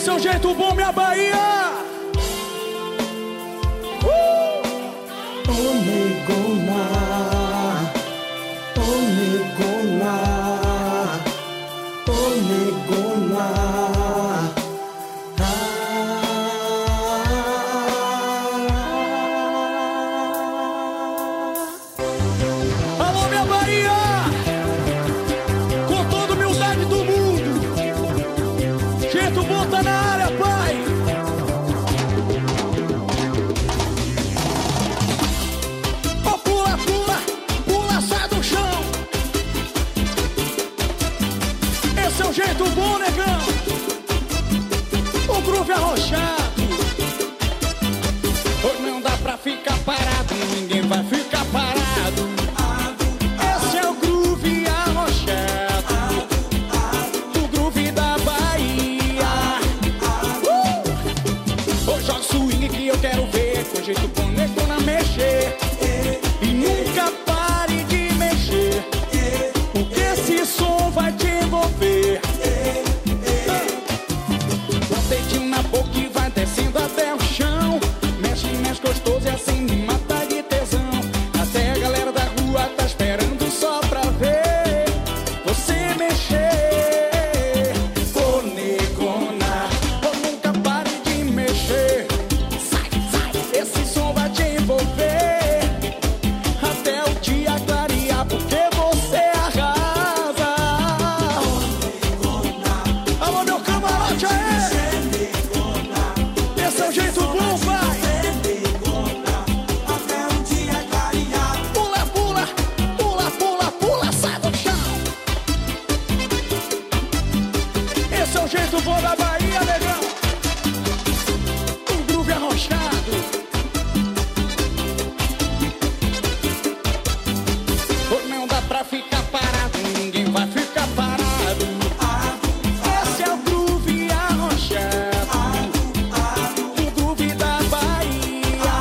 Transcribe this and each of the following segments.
Esse é o jeito bom, minha Bahia. Ô negona, ô negona, ô negona. Alô, minha Bahia, com toda humildade do mundo, jeito bom tá na área, pai. Ó, pula, pula, pula, sai do chão. Esse é o jeito bom, negão. O groove arrochado. Hoje não dá pra ficar parado, ninguém vai ficar parado. Esse é o groove arrochado, o groove da Bahia. Hoje joga swing que eu quero ver, com jeito bom, negona mexer. E nunca pare de mexer, porque esse som vai te envolver. Dá um dedinho na boca e vai descendo até o chão. Mexe, mexe gostoso e assim me mata de tesão. Até a galera da rua tá esperando só pra ver você mexer. Ô negona, ô nunca pare de mexer. Sai, sai, esse som vai te envolver até o dia clarear, porque você arrasa. Alô, meu camarote aí. Esse é o jeito bom, vai. Pula, pula, pula, pula, pula, sai do chão. Esse é o jeito bom da Bahia, negão. Um groove arrochado. Hoje não dá pra ficar parado, ninguém vai ficar parado. Esse é o groove arrochado, o groove da Bahia.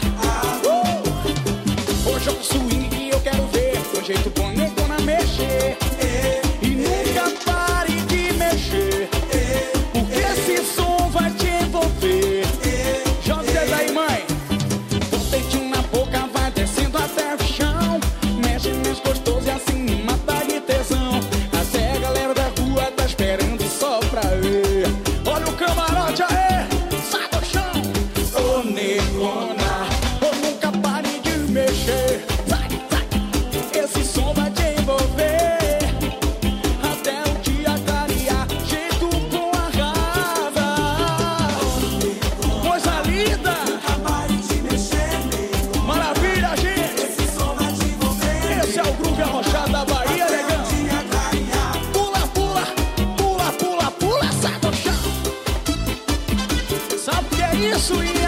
Hoje é o swing que eu quero ver, com jeito bom, negona mexer. E nunca pare de mexer, porque esse som vai te envolver. Joga o dedo aí, mãe. Um dedinho na boca, vai descendo até o chão. Mexe, mexe gostoso e assim me mata de tesão. Até a galera da rua tá esperando só pra ver. Olha o camarote aí, sai do chão. Ô negona, ô nunca pare de mexer. Sai, sai, esse som vai te envolver até o dia clarear. Jeito bom arrasa. Coisa linda. Maravilha, gente. Esse é o groove arrochado da Bahia, negão. Pula, pula, pula, pula, pula, sai do chão. Sabe o que é isso,